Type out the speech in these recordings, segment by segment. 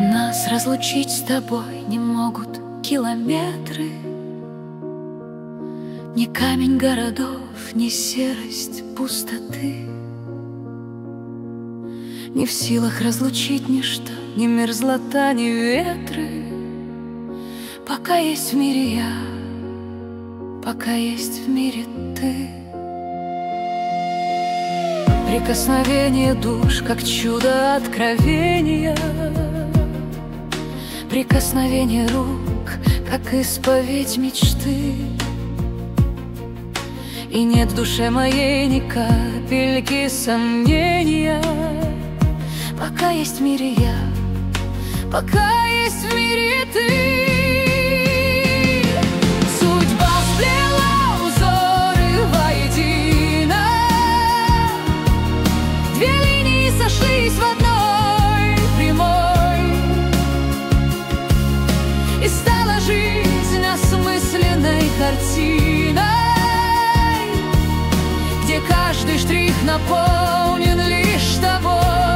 Нас разлучить с тобой не могут километры, ни камень городов, ни серость пустоты. Не в силах разлучить ничто, ни мерзлота, ни ветры. Пока есть в мире я, пока есть в мире ты. Прикосновение душ, как чудо откровения, прикосновение рук, как исповедь мечты. И нет в душе моей ни капельки сомнения. Пока есть в мире я, пока есть в мире ты. Судьба сплела узоры воедино, две линии сошлись в одной прямой, и стала жизнь осмысленной картиной, где каждый штрих наполнен лишь тобой.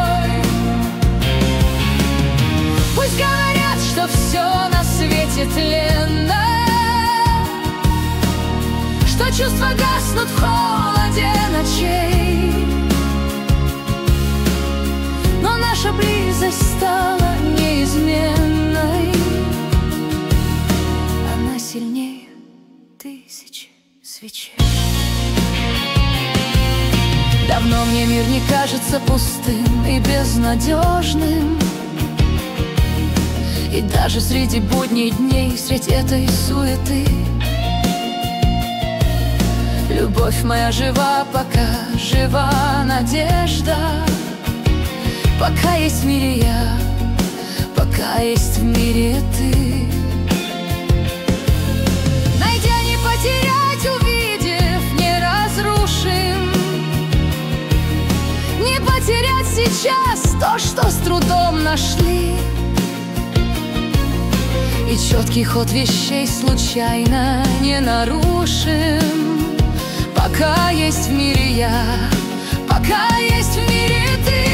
Пусть говорят, что все на свете тленно, что чувства гаснут в холоде ночей, но наша близость стала неизменной. Она сильнее тысячи свечей. Давно мне мир не кажется пустым и безнадежным, и даже среди будней дней, средь этой суеты, любовь моя жива, пока жива надежда. Пока есть в мире я, пока есть в мире ты. Найдя не потерять, увидев не разрушим, не потерять сейчас то, что с трудом нашли. И четкий ход вещей случайно не нарушим. Пока есть в мире я, пока есть в мире ты.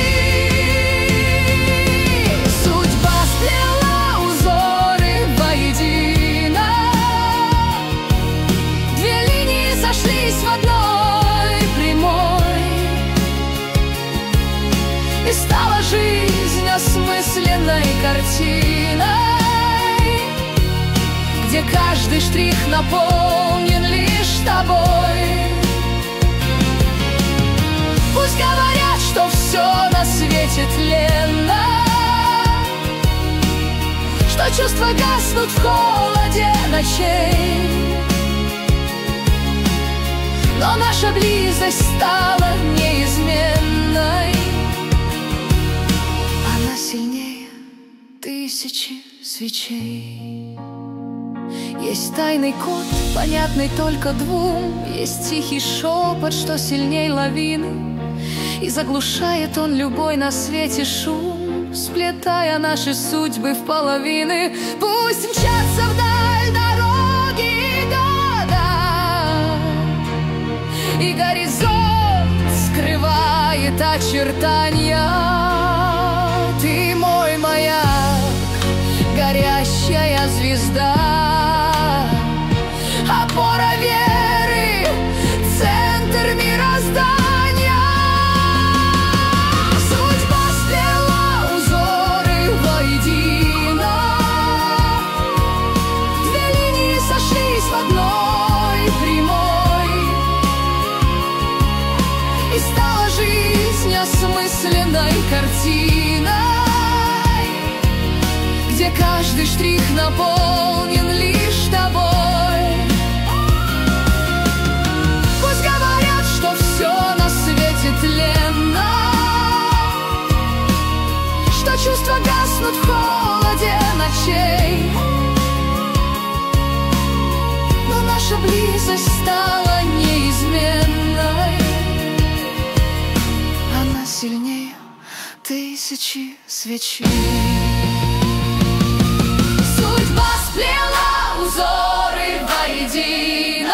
Судьба сплела узоры воедино, две линии сошлись в одной прямой, и стала жизнь осмысленной картиной, где каждый штрих наполнен лишь тобой. Пусть говорят, что все на свете тленно, что чувства гаснут в холоде ночей, но наша близость стала неизменной. Она сильнее тысячи свечей. Есть тайный код, понятный только двум, есть тихий шепот, что сильней лавины, и заглушает он любой на свете шум, сплетая наши судьбы в половины. Пусть мчатся вдаль дороги и года, и горизонт скрывает очертания. Ты мой маяк, горящая звезда, опора веры, центр мироздания. Судьба сплела узоры воедино, две линии сошлись в одной прямой, и стала жизнь осмысленной картиной, где каждый штрих наполнен лишь тобой. Пусть говорят, что все на свете тленно, что чувства гаснут в холоде ночей, но наша близость стала неизменной. Она сильнее тысячи свечей. Судьба сплела узоры воедино,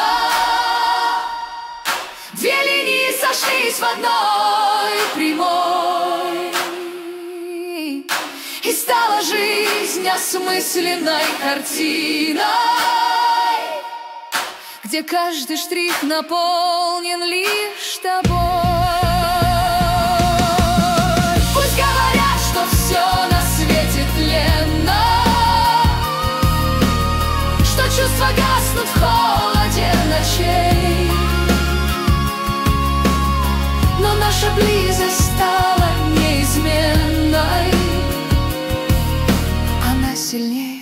две линии сошлись в одной прямой, и стала жизнь осмысленной картиной, где каждый штрих наполнен лишь тобой. Пусть говорят, что все на свете тленно, что чувства гаснут в холоде ночей, но наша близость стала неизменной, она сильнее.